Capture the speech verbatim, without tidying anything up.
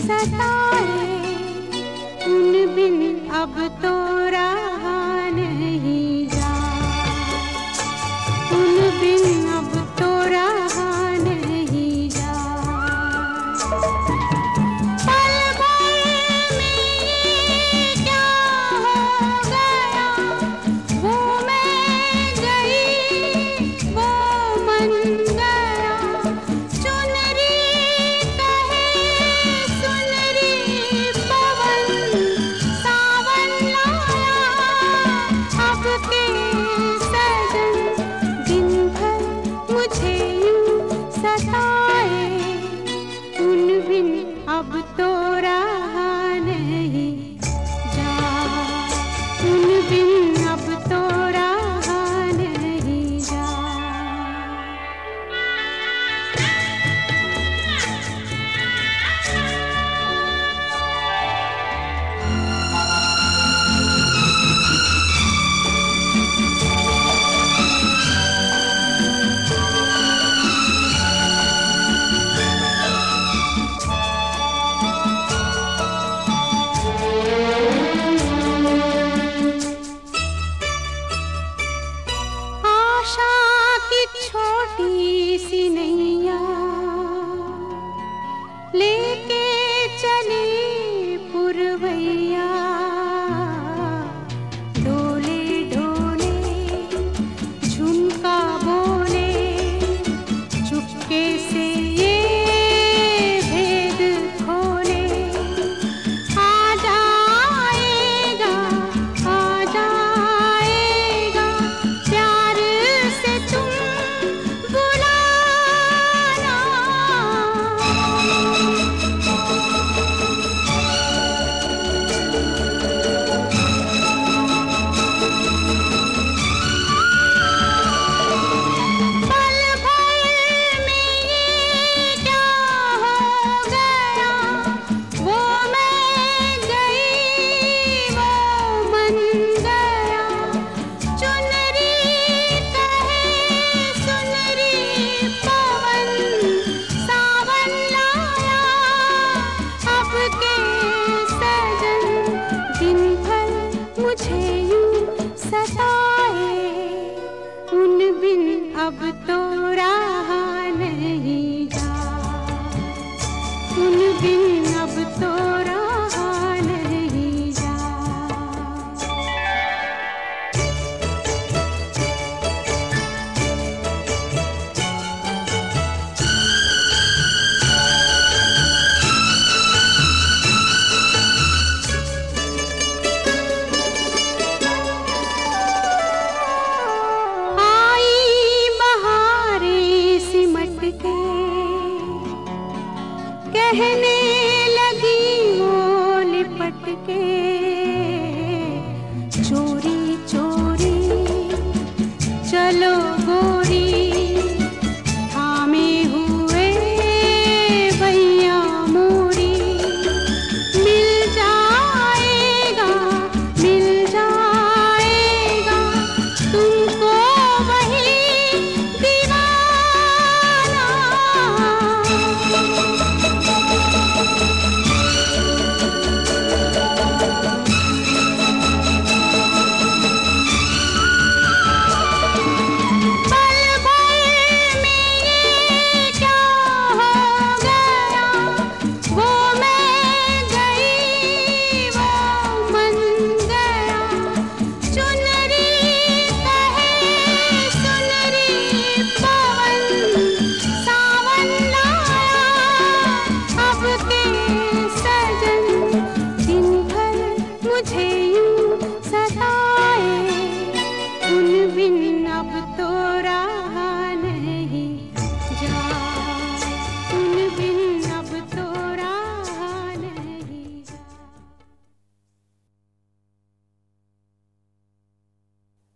सताए, उन बिन अब तो रहा नहीं जाए, उन बिन अब तो रहा नहीं जाए। पल भर में ये क्या हो गया, वो मैं गई वो मन गया, चुनरी कहे सुनरी पवन सावन लाया, अब के सजन दिन भर मुझे यूं सताए, उन बिन अब तो रहा नहीं जाए, उन बिन अब तो रहा नहीं जाए। आशा की छोटी सी नैया लेके चली पुरवैया, डोले डोले झुमका बोले, चुपके से ये भेद खोले, आ जाएगा आ जाएगा प्यार से तुम बुलाना। पल भर में ये क्या हो गया, वो मैं गई वो मन गया, चुनरी कहे सुनरी पवन सावन लाया, अब के सजन दिन भर मुझे यूं सताए, उन बिन अब तो रहा नहीं जाए, उन बिन अब तो रहा नहीं जाए। आई बहारें सिमट के कहने